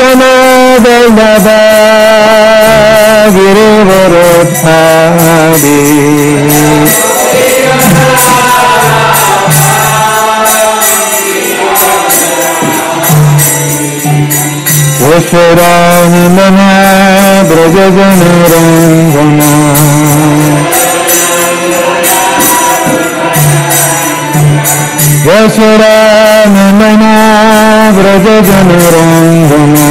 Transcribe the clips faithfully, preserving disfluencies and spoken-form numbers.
Vallabha Girivaradhari Yashodanandana Brajajanarangana Yashodanandana Brajajanarangana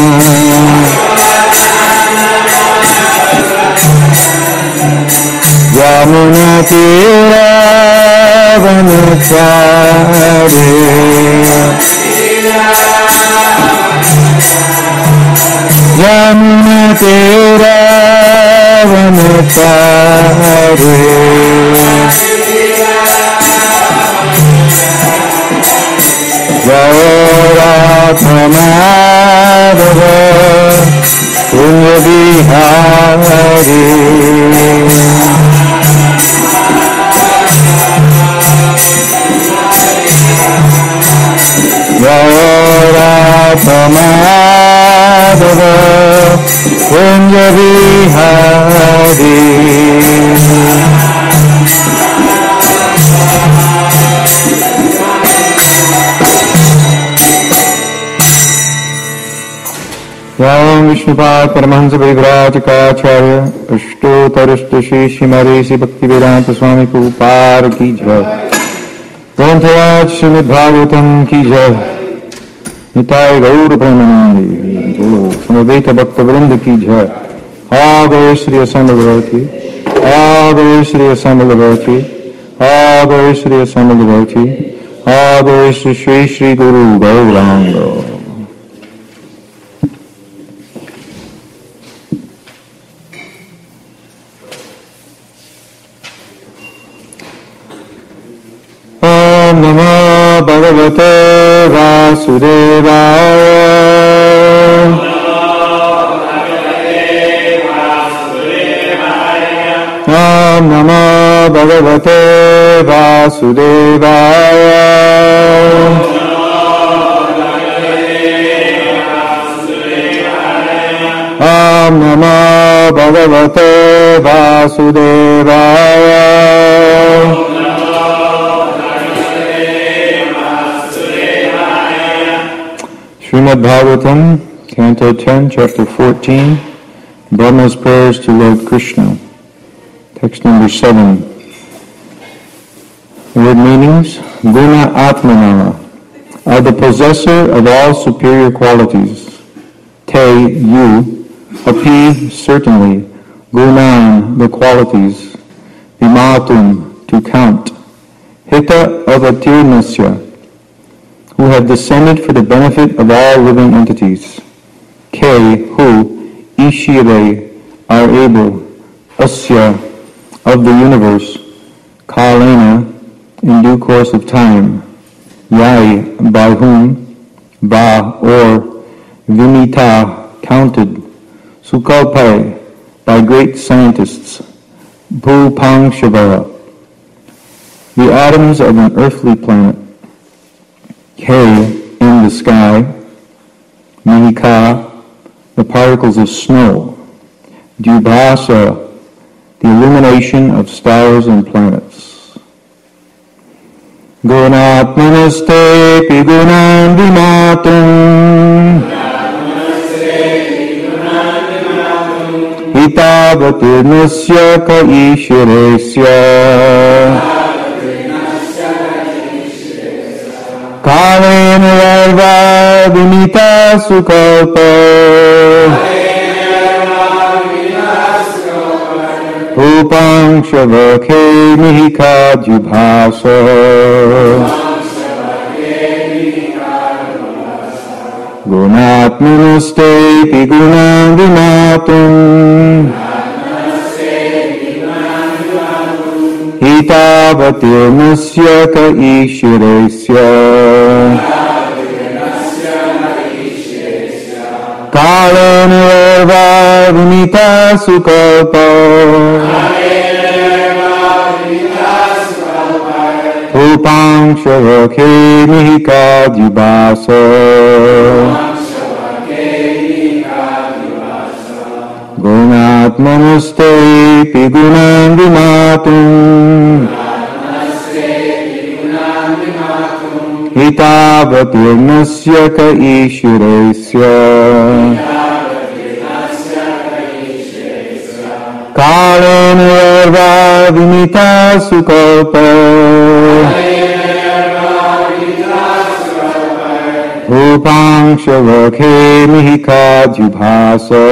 Yamuna Tira Vanachari Yamuna Tira Vanachari Gauramadava Punya Vihari Gauramadava Punya Vihari Yam Vishnupad Paramahansa Parivrajacharya Ashtotarishta Shri Shrimarisi Bhaktivedanta Swami Prabhupada Ki Jai Granthayat Srimad Bhagavatam Ki Jai Nitai Gaur Premanandi Samaveta Bhakta Vrinda Ki Jai Agay Shri Asambalavati Agay Shri Asambalavati Agay Shri Asambalavati Agay Shri Shri Shri Guru Gauranga Namo Bhagavate Vasudevaya Om Namo Bhagavate Vasudevaya Om Namo Bhagavate Vasudevaya Srimad Bhagavatam, Canto ten, Chapter fourteen, Brahma's Prayers to Lord Krishna. Text number seven. Word meanings. Guna Atmana are the possessor of all superior qualities. Te, you. Api, certainly. Gunan, the qualities. Vimatum, to count. Hita avatirnasya, who have descended for the benefit of all living entities. Ke, who, Ishire, are able, Asya, of the universe, Kalena, in due course of time, Yai, by whom, Ba, or, Vinita, counted, Sukalpai, by great scientists, Bhupangshava, the atoms of an earthly planet, K, in the sky, Mihika, the particles of snow, Dubhasa, the illumination of stars and planets. Gunatmanaste pigunan vimatum hitavatirnasya ka ishiresya Kalena varva vinita sukalpa Upangshava-ke mihika jubhasa Gunatmanaste pigunan vimatum Hitavatirnasya ka ishiresya Kalena varva vinita sukalpa Upangshava-ke mihika jubhasa Gunatmanaste Pigunan Vimatum Hitavatirnasya ka Ishiresya Kalena Yarva Vinita Sukalpa Upang Shavake Mihika Jubhasa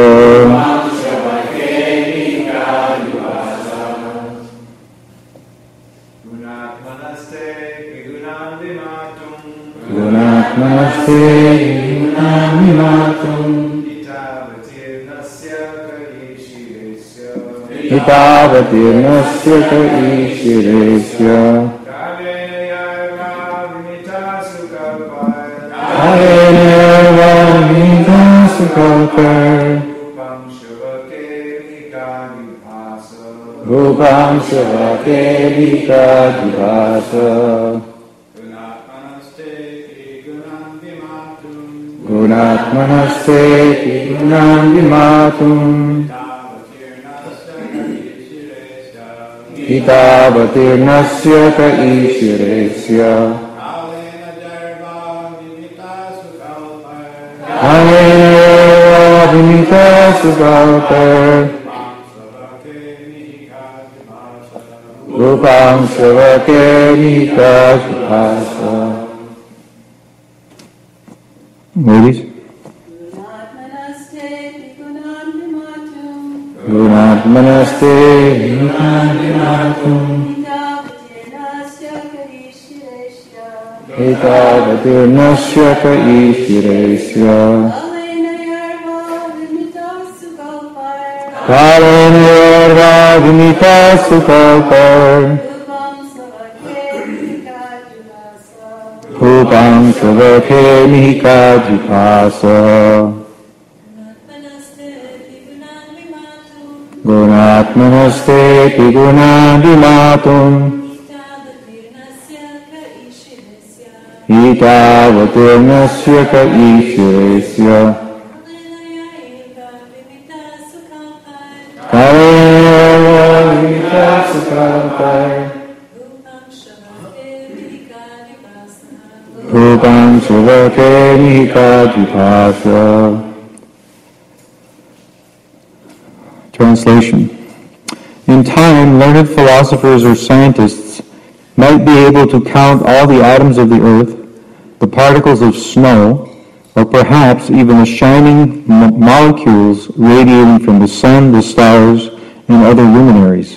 Gunatmanaste Pigunan Vimatum Hitavatirnasya ka Ishiresya Kalena Vinita Sukalpa Rupam Shavake Mihika Jubhasa Gunatmanaste Pigunan Vimatum Hitavatirnasya ka Ishiresya Kalena Vinita Sukalpa Rupam Shavake Mihika Jubhasa. Ladies. Gunatmanaste Pigunan Vimatum Hitavatirnasya ka Ishiresya Kalena Yarva Vinita Sukalpa Upang Shavake Mihika Jubhasa Gunatmanaste Pigunan Vimatum Hitavatirnasya ka Ishiresya Kalena Vinita Sukalpa Upang Shavake Mihika Jubhasa. Translation. In time, learned philosophers or scientists might be able to count all the atoms of the earth, the particles of snow, or perhaps even the shining mo- molecules radiating from the sun, the stars, and other luminaries.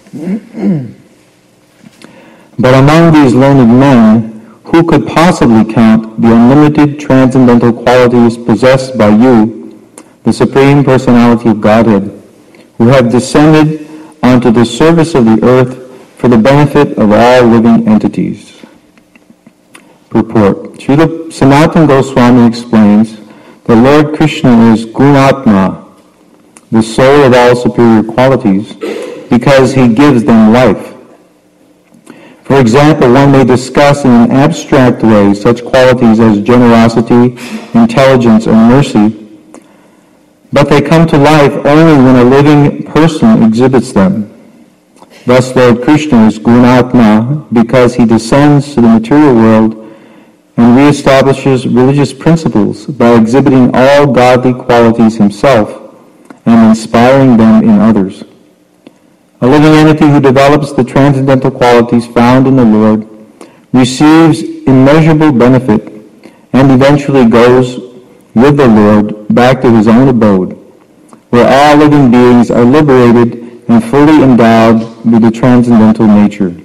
But among these learned men, who could possibly count the unlimited transcendental qualities possessed by you, the Supreme Personality of Godhead, who have descended onto the surface of the earth for the benefit of all living entities? Purport. Srila Sanatana Goswami explains that Lord Krishna is Gunatma, the soul of all superior qualities, because he gives them life. For example, one may discuss in an abstract way such qualities as generosity, intelligence, and mercy, but they come to life only when a living person exhibits them. Thus, Lord Krishna is Gunatma because he descends to the material world and reestablishes religious principles by exhibiting all godly qualities himself and inspiring them in others. A living entity who develops the transcendental qualities found in the Lord receives immeasurable benefit and eventually goes with the Lord back to his own abode, where all living beings are liberated and fully endowed with the transcendental nature.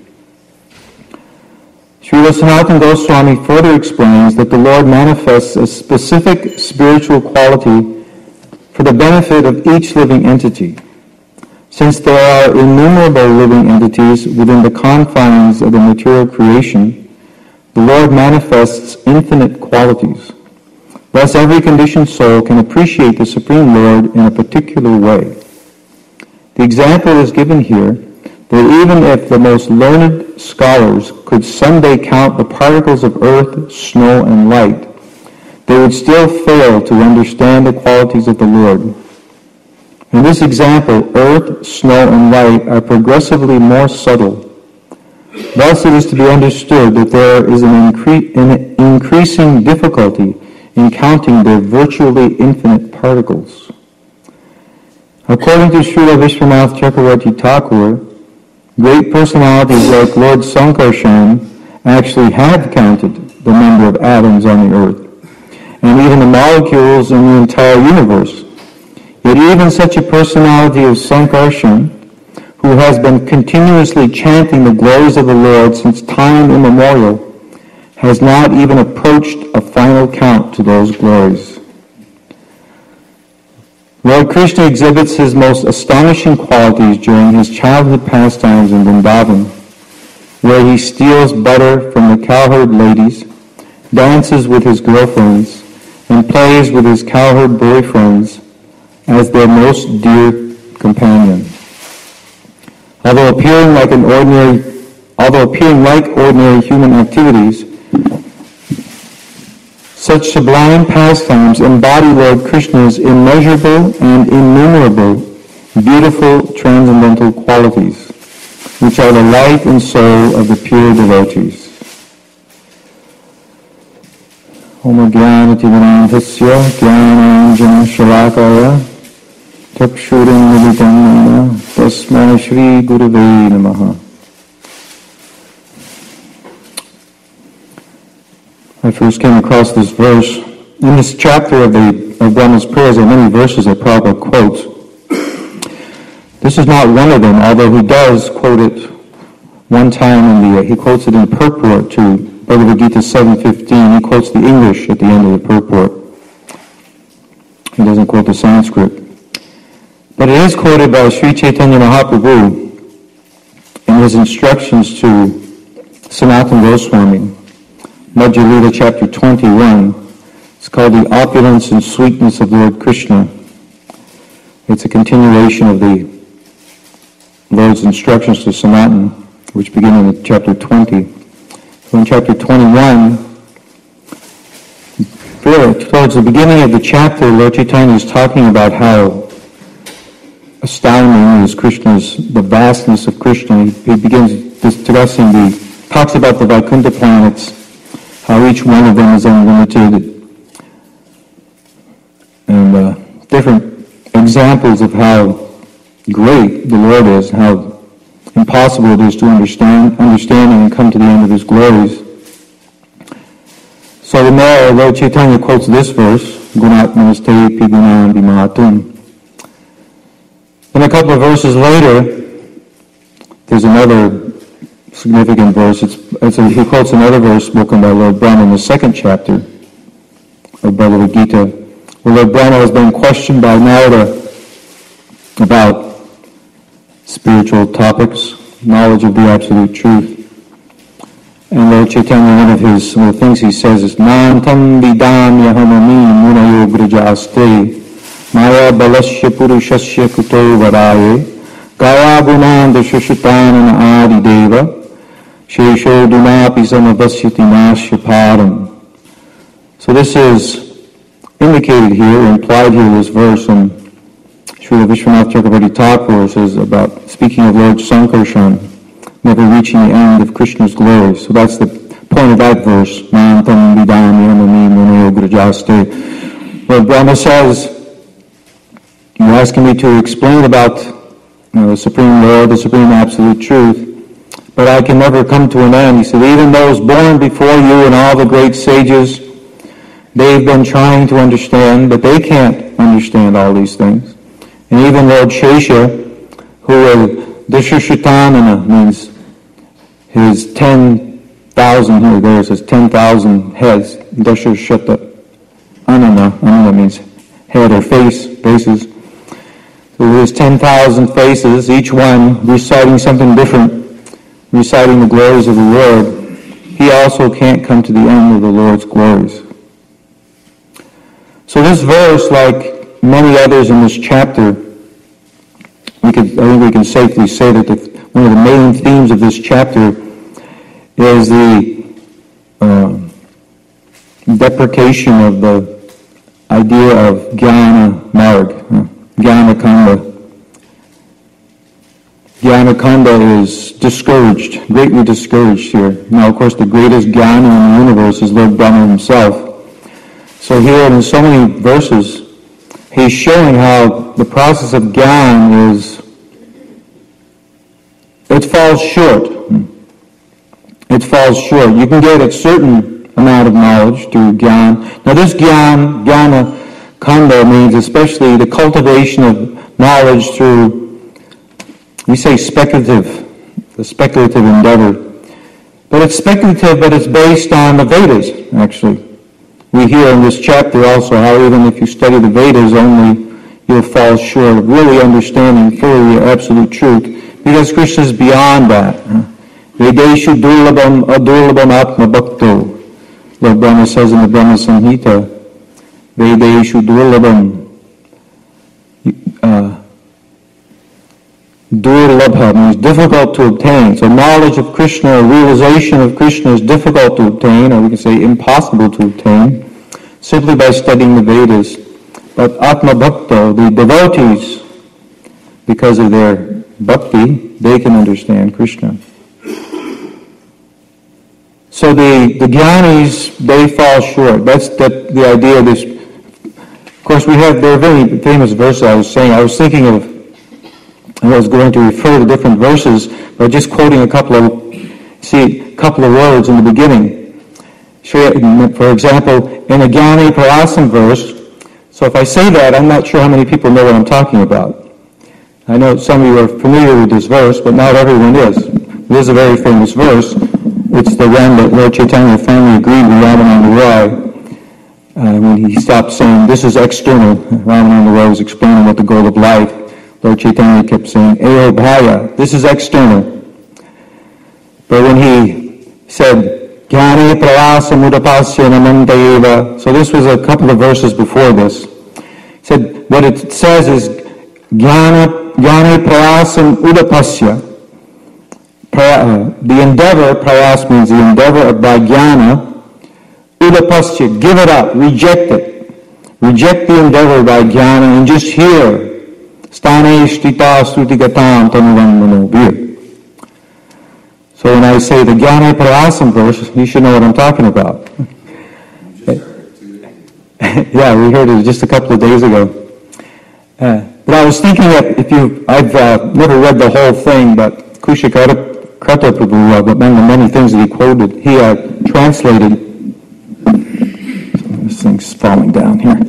Srila Sanatana Goswami further explains that the Lord manifests a specific spiritual quality for the benefit of each living entity. Since there are innumerable living entities within the confines of the material creation, the Lord manifests infinite qualities. Thus, every conditioned soul can appreciate the Supreme Lord in a particular way. The example is given here that even if the most learned scholars could someday count the particles of earth, snow, and light, they would still fail to understand the qualities of the Lord. In this example, earth, snow, and light are progressively more subtle. Thus it is to be understood that there is an, incre- an increasing difficulty in counting the virtually infinite particles. According to Srila Vishwanath Chakravarti Thakur, great personalities like Lord Sankarshan actually had counted the number of atoms on the earth, and even the molecules in the entire universe. Yet even such a personality as Sankarshan, who has been continuously chanting the glories of the Lord since time immemorial, has not even approached a final count to those glories. Lord Krishna exhibits his most astonishing qualities during his childhood pastimes in Vrindavan, where he steals butter from the cowherd ladies, dances with his girlfriends, and plays with his cowherd boyfriends as their most dear companion. Although appearing like an ordinary, although appearing like ordinary human activities, such sublime pastimes embody Lord Krishna's immeasurable and innumerable beautiful transcendental qualities, which are the life and soul of the pure devotees. Om Jnana-timirandhasya Jnananjana Shalakaya Chakshurim Militam Tasmai Shri Gurave Namaha. I first came across this verse. In this chapter of the of Brahma's prayers, there are many verses that Prabhupada quotes. This is not one of them, although he does quote it one time in the, he quotes it in purport to Bhagavad Gita seven fifteen. He quotes the English at the end of the purport. He doesn't quote the Sanskrit. But it is quoted by Sri Chaitanya Mahaprabhu in his instructions to Sanatana Goswami, Madhya Lila chapter twenty-one. It's called The Opulence and Sweetness of Lord Krishna. It's a continuation of the Lord's instructions to Sanatana, which begin in chapter twenty. So in chapter twenty-one, towards the beginning of the chapter, Lord Chaitanya is talking about how astounding is Krishna's, the vastness of Krishna. He, he begins discussing the, talks about the Vaikuntha planets, how each one of them is unlimited, and uh, different examples of how great the Lord is, how impossible it is to understand, understand and come to the end of his glories. So the more Lord Chaitanya quotes this verse, Gunatmanaste Pigunam Bimatum. Then a couple of verses later, there's another significant verse. It's, it's a, he quotes another verse spoken by Lord Brahma in the second chapter of Bhagavad Gita, where Lord Brahma has been questioned by Narada about spiritual topics, knowledge of the absolute truth. And Lord Chaitanya, one of his one of the things he says is, Nantam vidam yahamami munayo brajaste maya balasya purushasya kuto varaye gaya gunanda shushutanana adi deva shesho dunapi samavasyati nasya param. So this is indicated here, implied here in this verse, and Srila Vishwanath Chakravarti Thakur says about, speaking of Lord Sankarshan, never reaching the end of Krishna's glory. So that's the point of that verse. Nantam vidam yamami munayo brajaste. Lord Brahma says, you're asking me to explain about you know, the Supreme Lord, the Supreme Absolute Truth, but I can never come to an end. He said, even those born before you and all the great sages, they've been trying to understand, but they can't understand all these things. And even Lord Shesha, who is Dashashatanana, means his ten thousand, here there it says ten thousand heads. Dashashata Anana, Anana means head or face, faces. So there's ten thousand faces, each one reciting something different, reciting the glories of the Lord. He also can't come to the end of the Lord's glories. So this verse, like many others in this chapter, we could, I think we can safely say that the, one of the main themes of this chapter is the uh, deprecation of the idea of jnana marg, Jnana-kanda. Jnana-kanda is discouraged, greatly discouraged here. Now, of course, the greatest jnana in the universe is Lord Brahma himself. So here, in so many verses, he's showing how the process of jnana is, it falls short. It falls short. You can get a certain amount of knowledge through jnana. Now, this jnana, jnana-kanda means especially the cultivation of knowledge through, we say speculative, the speculative endeavor. But it's speculative, but it's based on the Vedas, actually. We hear in this chapter also how even if you study the Vedas only, you'll fall short of really understanding fully the absolute truth, because Krishna is beyond that. Vedeshu durlabam adurlabam atma bhakto. Lord Brahma says in the Brahma Samhita, Vedeshu durlabam. Uh, Durlabha means difficult to obtain. So knowledge of Krishna, realization of Krishna is difficult to obtain, or we can say impossible to obtain, simply by studying the Vedas. But Atma Bhakta, the devotees, because of their bhakti, they can understand Krishna. So the, the jnanis, they fall short. That's the, the idea of this. Of course, we have, there are very famous verses I was saying. I was thinking of I was going to refer to different verses, but just quoting a couple of, see, a couple of words in the beginning. For example, in the Jnani Parasam verse, so if I say that, I'm not sure how many people know what I'm talking about. I know some of you are familiar with this verse, but not everyone is. It is a very famous verse. It's the one that Lord Chaitanya finally agreed with Ramananda Roy uh, when he stopped saying, this is external. Ramananda Roy was explaining what the goal of life. Lord Chaitanya kept saying, Eo Bhaya, this is external. But when he said, Jnane Prayasa Mudapasya Namanta Eva, so this was a couple of verses before this. He said, what it says is, Jnane Prayasam Udapasya. The endeavor, Prayas means the endeavor of by jnana, Udapasya, give it up, reject it. Reject the endeavor by jnana and just hear. Stane shtita srutigatam tanuvandano. So when I say the Jnana Parasam verse, you should know what I'm talking about. Yeah, we heard it just a couple of days ago. Uh, but I was thinking that if you, I've uh, never read the whole thing, but Kushikara Prabhu, uh, but among the many things that he quoted, he uh, translated, this thing's falling down here.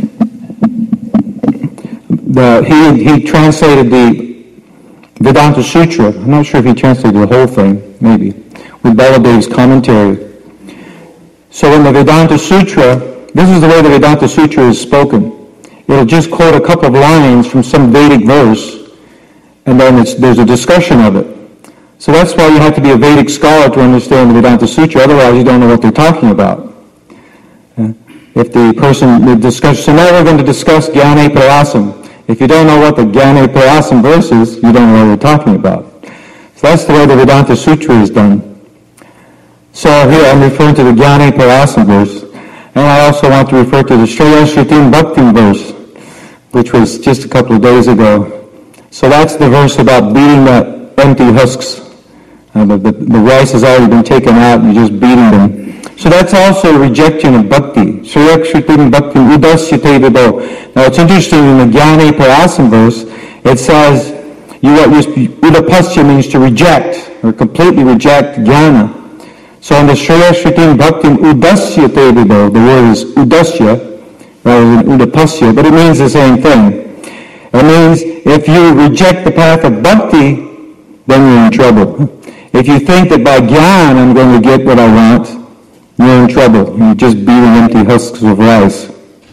The, he, he translated the Vedanta Sutra. I'm not sure if he translated the whole thing, maybe, with Baladev's commentary. So in the Vedanta Sutra, this is the way the Vedanta Sutra is spoken. It'll just quote a couple of lines from some Vedic verse, and then it's, there's a discussion of it. So that's why you have to be a Vedic scholar to understand the Vedanta Sutra, otherwise you don't know what they're talking about. Uh, if the person, the discuss, so now we're going to discuss Jnana Parasam. If you don't know what the Jnana Parasam verse is, you don't know what we're talking about. So that's the way the Vedanta Sutra is done. So here I'm referring to the Jnana Parasam verse. And I also want to refer to the Shreya Shrutim Bhaktim verse, which was just a couple of days ago. So that's the verse about beating the empty husks. Uh, the, the, the rice has already been taken out and you're just beating them. So that's also a rejection of bhakti. Shreya Shrutim Bhaktim Udasyate Vibo. Now it's interesting in the Jnana Parasam verse, it says, you what Udapasya means to reject, or completely reject jnana. So in the Shreya Shrutim Bhaktim Udasyate Vibo, the word is Udasya, rather than Udapasya, but it means the same thing. It means if you reject the path of bhakti, then you're in trouble. If you think that by jnana I'm going to get what I want, you're in trouble. You're just beating empty husks of rice.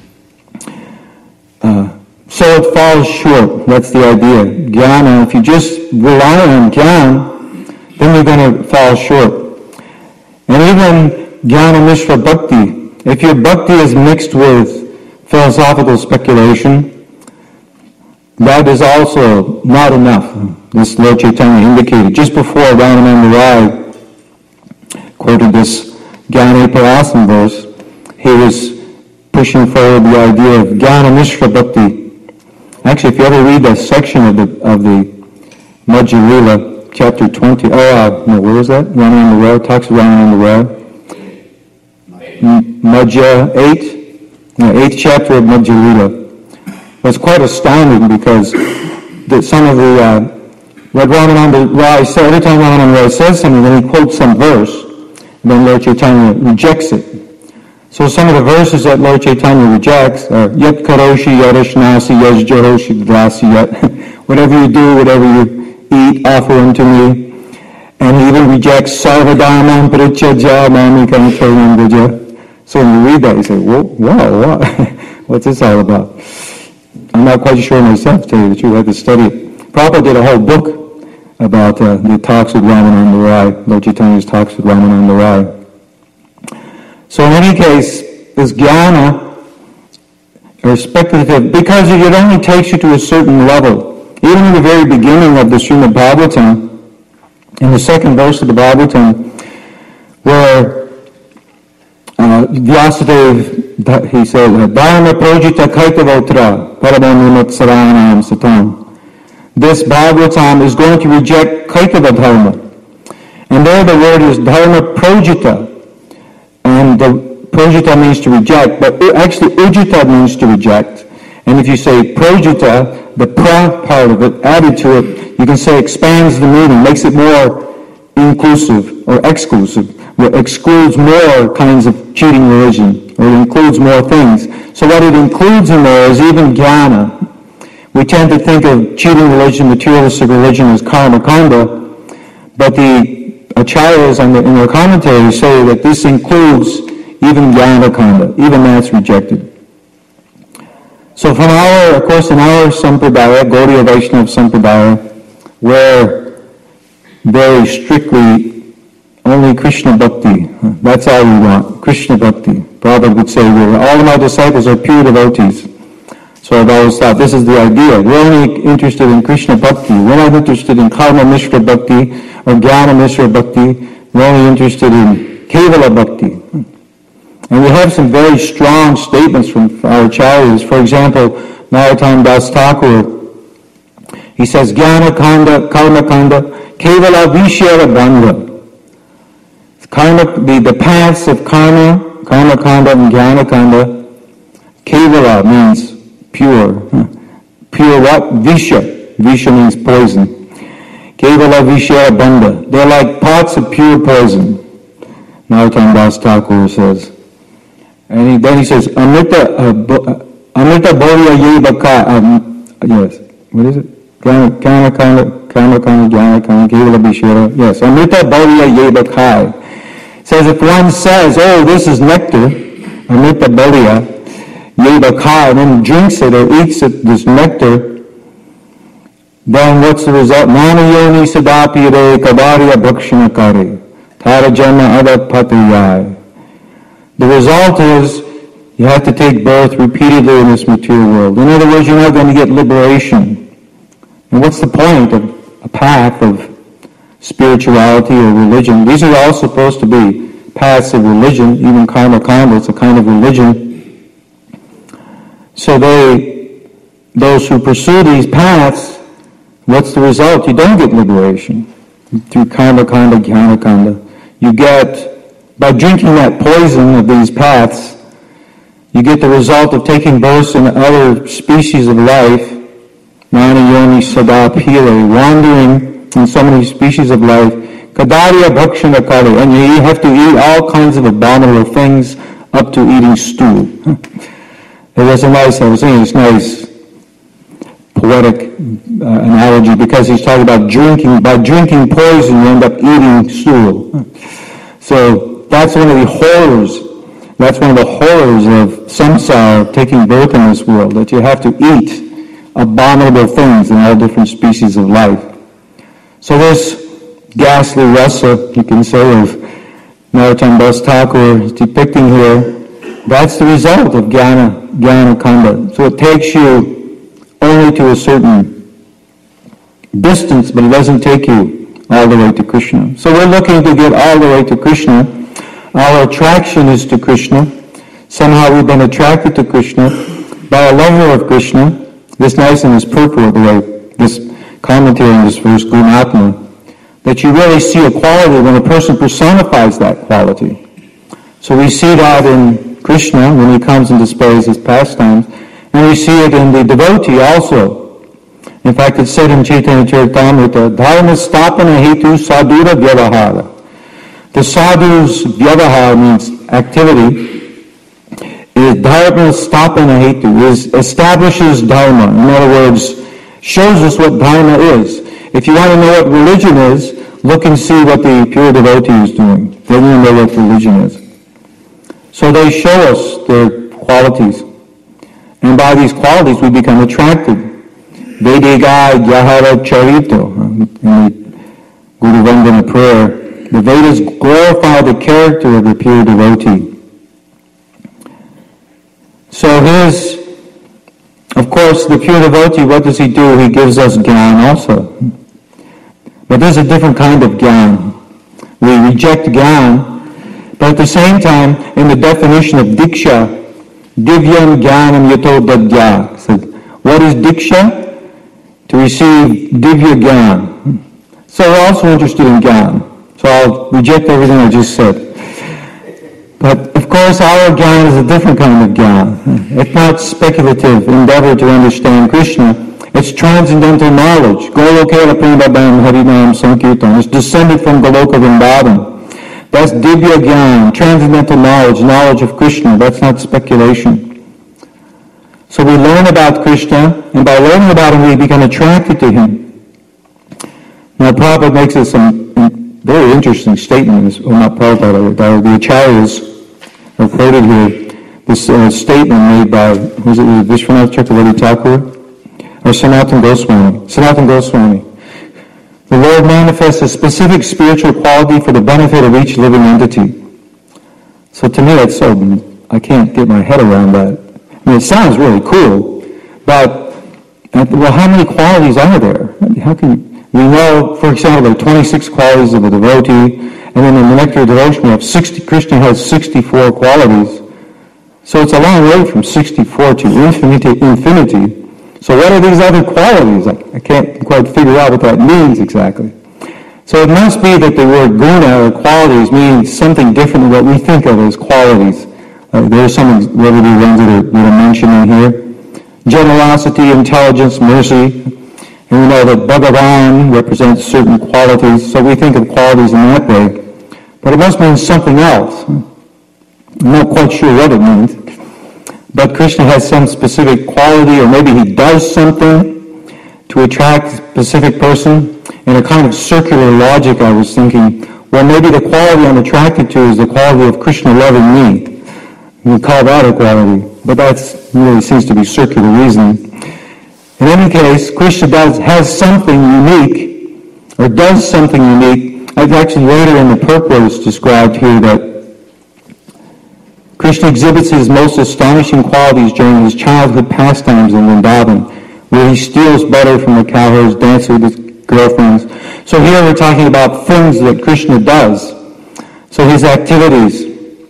Uh, so it falls short. That's the idea. Jnana, if you just rely on jnana, then you're going to fall short. And even jnana mishra bhakti, if your bhakti is mixed with philosophical speculation, that is also not enough. This Lord Chaitanya indicated just before Ramananda Rai quoted this Jnana Parasam verse. He was pushing forward the idea of Jnana Mishra Bhakti. Actually, if you ever read that section of the of the Madhya Lila, chapter twenty, oh, uh, no, where is that? Running on the Road, talks about running on the Road. Madhya eight, no, eighth chapter of Madhya Lila. Was quite astounding because the, some of the, uh, what Ramananda Rai said, every time Ramananda Rai says something, then he quotes some verse, and then Lord Chaitanya rejects it. So some of the verses that Lord Chaitanya rejects are Yat Karoshi Yadashnasi Yaj Jaroshi Dlasi Yat. Whatever you do, whatever you eat, offer unto me. And he even rejects Sarvadhamam Parichaja Mami Kancharam Gaja. So when you read that, you say, whoa, wow, wow. What's this all about? I'm not quite sure myself, to tell you the truth. I had to study it. Prabhupada did a whole book about uh, the talks with Ramananda Rai, Lord Chaitanya's talks with Ramananda Rai. So in any case, this jnana, or speculative, because it only takes you to a certain level. Even in the very beginning of the Srimad Bhagavatam, in the second verse of the Bhagavatam, where uh, Vyasadeva, he says, Dharma projita kaitavotra paramanimatsaranam satam. This Bhagavatam is going to reject kaitava dharma. And there the word is dharma projita. And the projita means to reject, but actually ujita means to reject. And if you say projita, the pra part of it, added to it, you can say expands the meaning, makes it more inclusive or exclusive. It excludes more kinds of cheating religion, or it includes more things. So what it includes in there is even jnana. We tend to think of cheating religion, materialistic religion as karma kanda, but the acharyas in their commentaries say that this includes even jnana kanda, even that's rejected. So from our, of course, in our sampradaya, Gaudiya Vaishnava sampradaya, where very strictly only Krishna bhakti, that's all we want, Krishna bhakti. Prabhupada would say, all of my disciples are pure devotees. So I've always thought this is the idea. We're only interested in Krishna bhakti. We're not interested in karma mishra bhakti or jnana mishra bhakti. We're only interested in kevala bhakti. And we have some very strong statements from our acharyas. For example, Narottam Das Thakur, he says, Jnana kanda, karma kanda, kevala vishara bandha. Karma, the, the paths of karma, karma kanda and jnana kanda, kevala means pure. Pure what? Visha. Visha means poison. Kevala vishara bandha. They're like pots of pure poison. Narottam Das Thakur says. And he, then he says, Amrita, uh, Amrita Bodhya Ye Baka, um, yes, what is it? Kana Kana Kana Kana Kana Jnana Kana Kevala Vishara. Yes, Amrita Bodhya Ye Baka. Says if one says, oh, this is nectar, Amrita Bodhya Ye Baka, and then drinks it or eats it, this nectar, then what's the result? Nana Yoni Sadapire Kavarya Bhakshanakare Tarajana Adapatiyai. The result is you have to take birth repeatedly in this material world. In other words, you're not going to get liberation. And what's the point of a path of spirituality or religion? These are all supposed to be paths of religion, even karma kanda, it's a kind of religion. So they, those who pursue these paths, what's the result? You don't get liberation through karma kanda, jnana kanda. You get, by drinking that poison of these paths, you get the result of taking birth in other species of life, Nana Yoni Sada Pile, wandering in so many species of life, Kadarya Bhakshana Kali, and you have to eat all kinds of abominable things up to eating stool. It was a nice, I was saying it's nice poetic uh, analogy because he's talking about drinking, by drinking poison you end up eating stool. So, that's one of the horrors, that's one of the horrors of samsara, taking birth in this world, that you have to eat abominable things in all different species of life. So this ghastly rasa, you can say, of Narottam Das Thakur is depicting here, that's the result of jnana, jnana kanda. So it takes you only to a certain distance, but it doesn't take you all the way to Krishna. So we're looking to get all the way to Krishna. Our attraction is to Krishna. Somehow we've been attracted to Krishna by a lover of Krishna, this nice and this purport, the way this commentary on this verse, Gunatma, that you really see a quality when a person personifies that quality. So we see that in Krishna when he comes and displays his pastimes, and we see it in the devotee also. In fact, it's said in Chaitanya Charitamrita, Dharma stapana hetu sadhura vyavahara. The sadhu's vyavahara means activity. Is dharma stapana hetu, is establishes dharma. In other words, shows us what dharma is. If you want to know what religion is, look and see what the pure devotee is doing. Then you know what religion is. So they show us their qualities. And by these qualities we become attracted. Vediga Yahara Charito, in the Guru Vandana prayer, the Vedas glorify the character of the pure devotee. So his, of course, the pure devotee, what does he do? He gives us gyan also. But there's a different kind of gyan. We reject gyan, but at the same time, in the definition of diksha, divyam gyanam yato dadya. So what is diksha? To receive divya gyan. So we're also interested in gyan. So I'll reject everything I just said. But of course our gyan is a different kind of gyan. It's not speculative endeavor to understand Krishna. It's transcendental knowledge. Golokela Prabhabam Harinam Sankirtan. It's descended from Goloka Vrindavan. That's divya gyan, transcendental knowledge, knowledge of Krishna. That's not speculation. So we learn about Krishna, and by learning about him, we become attracted to him. Now, Prabhupada makes us some very interesting statements, or not Prabhupada, the Acharyas are quoted here, this uh, statement made by, was it Vishwanath Chakravarti Thakur? Or Sanatana Goswami. Sanatana Goswami. The Lord manifests a specific spiritual quality for the benefit of each living entity. So to me, that's so, I can't get my head around that. I mean, it sounds really cool, but, well, how many qualities are there? How can you, we know, for example, there are twenty-six qualities of a devotee, and then in the Nectar of Devotion we have sixty, Krishna has sixty-four qualities. So it's a long way from sixty-four to infinity. infinity. So what are these other qualities? I, I can't quite figure out what that means exactly. So it must be that the word guna, or qualities, means something different than what we think of as qualities. Uh, there are some literally ones that are, that are mentioned in here. Generosity, intelligence, mercy. And we know that Bhagavan represents certain qualities, so we think of qualities in that way. But it must mean something else. I'm not quite sure what it means. But Krishna has some specific quality, or maybe he does something to attract a specific person. In a kind of circular logic, I was thinking, well, maybe the quality I'm attracted to is the quality of Krishna loving me. We call that a quality, but that really seems to be circular reasoning. In any case, Krishna does has something unique, or does something unique. I've actually later in the purport it's described here that Krishna exhibits his most astonishing qualities during his childhood pastimes in Vrindavan, where he steals butter from the cowherds, dances with his girlfriends. So here we're talking about things that Krishna does. So his activities.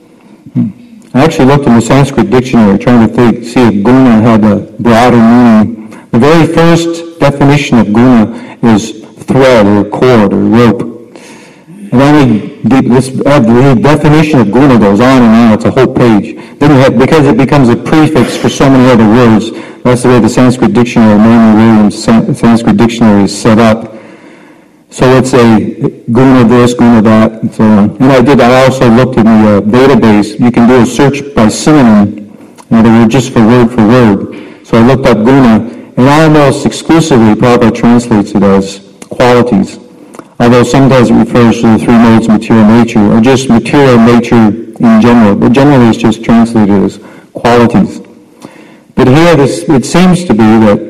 I actually looked in the Sanskrit dictionary trying to think, see if guna had a broader meaning. The very first definition of guna is thread or cord or rope. And only this uh, the definition of guna goes on and on. It's a whole page. Then you have, because it becomes a prefix for so many other words. That's the way the Sanskrit dictionary, Norman Williams Sanskrit dictionary is set up. So it's a guna this, guna that, and so on. And I did. I also looked in the uh, database. You can do a search by synonym, in other words, just for word for word. So I looked up guna, and almost exclusively Prabhupada translates it as qualities. Although sometimes it refers to the three modes of material nature, or just material nature in general. But generally it's just translated as qualities. But here this, it seems to be that,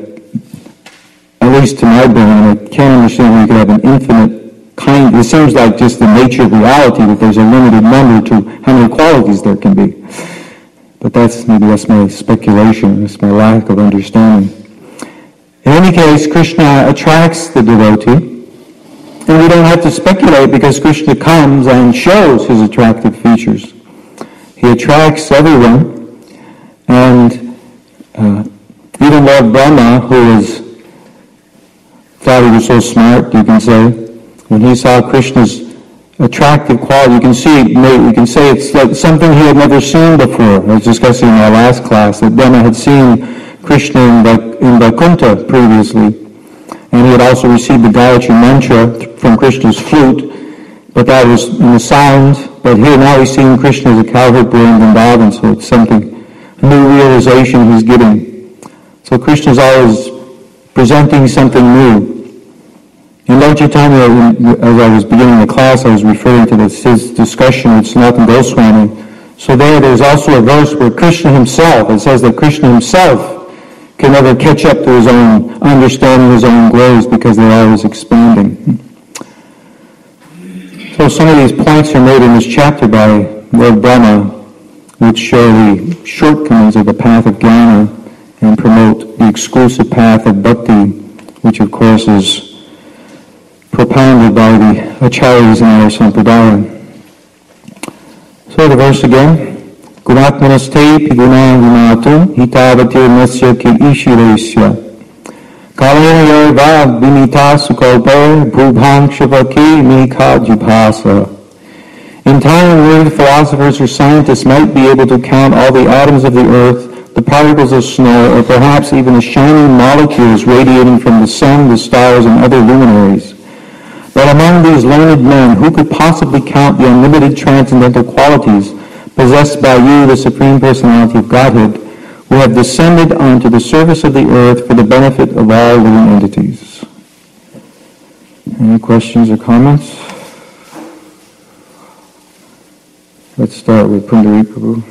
at least to my brain, I can't understand how you could have an infinite kind. It seems like just the nature of reality that there's a limited number to how many qualities there can be. But that's, maybe that's my speculation, that's my lack of understanding. In any case, Krishna attracts the devotee. And we don't have to speculate because Krishna comes and shows his attractive features. He attracts everyone, and uh, Even Lord Brahma, who was thought he was so smart, you can say, when he saw Krishna's attractive quality, you can see, you can say it's like something he had never seen before. I was discussing in our last class that Brahma had seen Krishna in, in Vaikuntha previously, and he had also received the Gayatri mantra from Krishna's flute, but that was in the sound. But here now he's seeing Krishna as a cowherd boy in Vrindavan, so it's something, a new realization he's getting. So Krishna's always presenting something new. In Lord Chaitanya, as I was beginning the class, I was referring to this, his discussion with Sanatana Goswami. So there, there's also a verse where Krishna himself, it says that Krishna himself can never catch up to his own understanding, his own glories, because they're always expanding. So some of these points are made in this chapter by Lord Brahma, which show the shortcomings of the path of jnana and promote the exclusive path of bhakti, which of course is propounded by the acharyas in our sampradaya. So the verse again. Gunatmanaste piguna gunatum hitavatir nasya ki ishiresya kalena yarva vinita sukalpe bhubhankshapaki mikha jibhasa. In time, learned philosophers or scientists might be able to count all the atoms of the earth, the particles of snow, or perhaps even the shining molecules radiating from the sun, the stars, and other luminaries. But among these learned men, who could possibly count the unlimited transcendental qualities possessed by you, the Supreme Personality of Godhead, who have descended onto the surface of the earth for the benefit of all living entities? Any questions or comments? Let's start with Pundari Prabhu.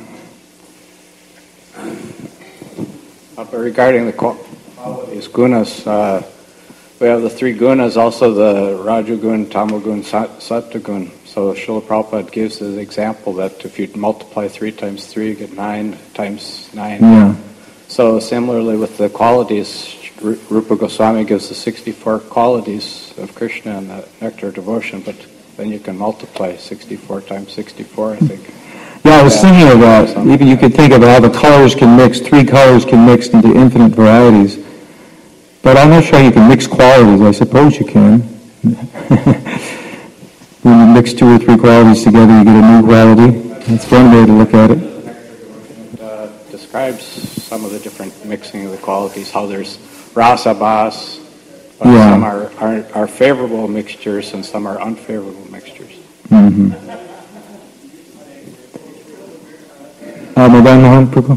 Uh, but regarding the qualities, gunas, uh, we have the three gunas, also the Rajagun, Tamagun, Sattvagun. So Srila Prabhupada gives the example that if you multiply three times three, you get nine times nine. Yeah. So similarly with the qualities, Rupa Goswami gives the sixty-four qualities of Krishna and the nectar of devotion, but then you can multiply sixty-four times sixty-four, I think. Yeah, I was yeah. thinking of that. Even you could think of how the colors can mix, three colors can mix into infinite varieties. But I'm not sure you can mix qualities. I suppose you can. When you mix two or three qualities together, you get a new quality. That's one way to look at it. It uh, describes some of the different mixing of the qualities, how there's rasa bhas, but yeah. some are, are, are favorable mixtures and some are unfavorable mixtures. Mm-hmm. Uh, Madan Mohan Prabhu?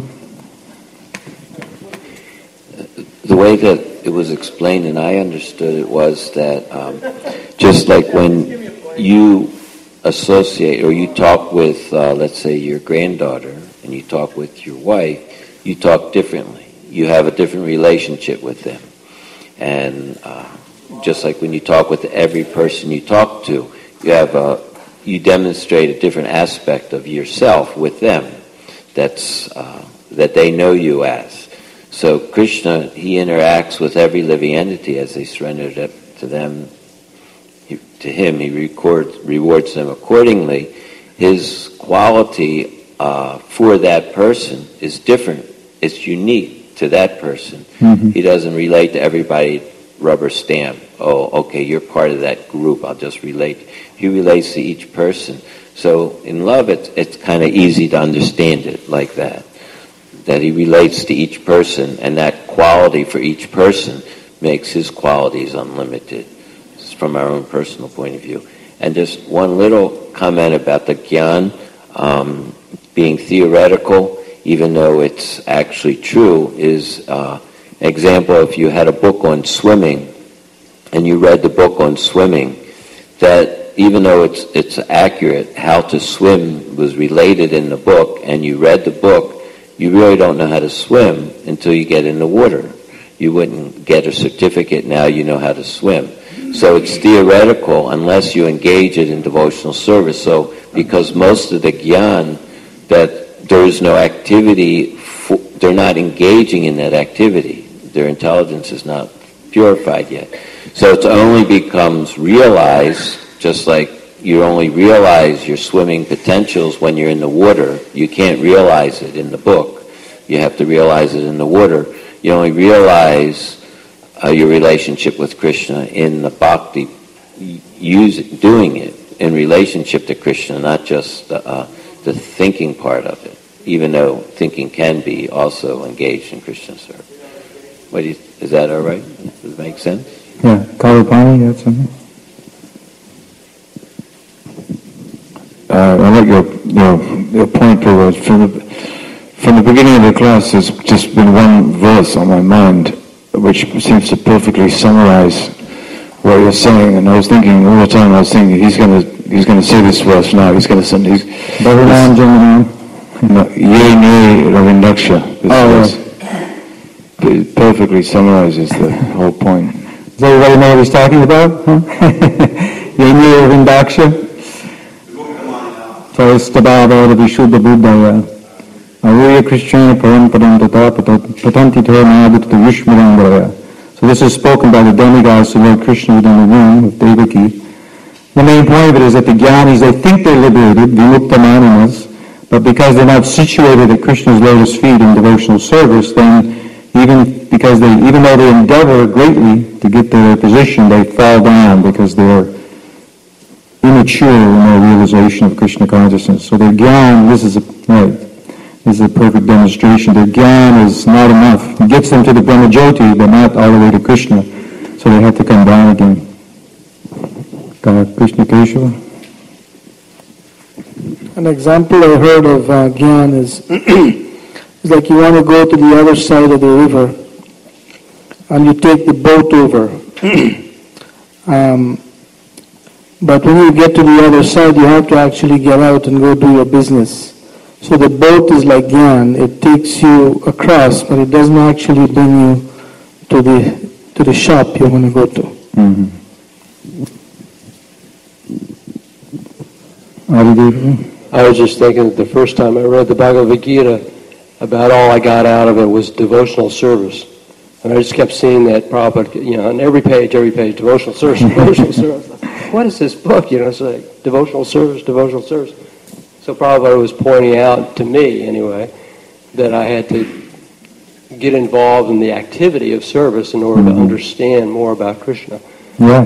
The way that it was explained, and I understood it, was that um, just like when you associate or you talk with, uh, let's say, your granddaughter, and you talk with your wife, you talk differently. You have a different relationship with them. And uh, just like when you talk with every person you talk to, you have a, you demonstrate a different aspect of yourself with them that's uh, that they know you as. So Krishna, he interacts with every living entity as they surrender to them. He, to him, he records, rewards them accordingly. His quality uh, for that person is different. It's unique to that person. Mm-hmm. He doesn't relate to everybody rubber stamp. Oh, okay, you're part of that group. I'll just relate. He relates to each person. So in love, it's it's kind of easy to understand it like that. That he relates to each person, and that quality for each person makes his qualities unlimited. It's from our own personal point of view. And just one little comment about the Gyan um, being theoretical, even though it's actually true, is uh, an example if you had a book on swimming, and you read the book on swimming, that even though it's it's accurate, how to swim was related in the book, and you read the book, you really don't know how to swim until you get in the water. You wouldn't get a certificate, now you know how to swim. So it's theoretical unless you engage it in devotional service. So because most of the Gyan, that there is no activity, for, they're not engaging in that activity. Their intelligence is not purified yet. So it only becomes realized, just like you only realize your swimming potentials when you're in the water. You can't realize it in the book. You have to realize it in the water. you only realize uh, your relationship with Krishna in the bhakti, use, doing it in relationship to Krishna, not just the, uh, the thinking part of it, even though thinking can be also engaged in Krishna service. What do you, is that all right? Does it make sense? Yeah, Kalapani, you had something? Uh, I like your, your, your point, Prabhupada. From the, from the beginning of the class, there's just been one verse on my mind which seems to perfectly summarize what you're saying. And I was thinking all the time, I was thinking, he's going to he's going to say this verse now. He's going to send these. Bhagavan Jananam. Ye ne Ravindaksha. This Oh, verse. It perfectly summarizes the whole point. Does everybody know what he's talking about? Huh? Ye Ravindaksha. Saistadava Vishuddha Buddhaya. Aruya Krishna Paramparam Tata Patantito Nabhutta Vishmarandaya. So this is spoken by the demigods of Lord Krishna within the womb of Devaki. The main point of it is that the Jnanis, they think they're liberated, vimukta animas, but because they're not situated at Krishna's lotus feet in devotional service, then even because they, even though they endeavor greatly to get to their position, they fall down because they're immature in their realization of Krishna consciousness. So their jnana, this is a, right, this is a perfect demonstration. Their jnana is not enough. It gets them to the Brahmajyoti, but not all the way to Krishna. So they have to come down again. Uh, Krishna Keshava. An example I heard of uh, Gyan is, is like you want to go to the other side of the river and you take the boat over. um, but when you get to the other side, you have to actually get out and go do your business. So the boat is like Gyan. It takes you across, but it doesn't actually bring you to the to the shop you want to go to. Mm-hmm. I was just thinking that the first time I read the Bhagavad Gita, about all I got out of it was devotional service. And I just kept seeing that Prabhupada, you know, on every page, every page, devotional service, devotional service. What is this book? You know, it's like devotional service, devotional service. So Prabhupada was pointing out to me, anyway, that I had to get involved in the activity of service in order mm-hmm. to understand more about Krishna. Yeah.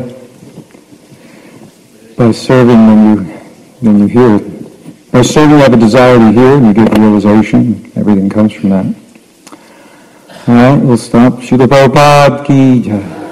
By serving when you when you hear it. By serving you have a desire to hear and you get realization. Everything comes from that. All right, we'll stop. Srila Prabhupada ki jai.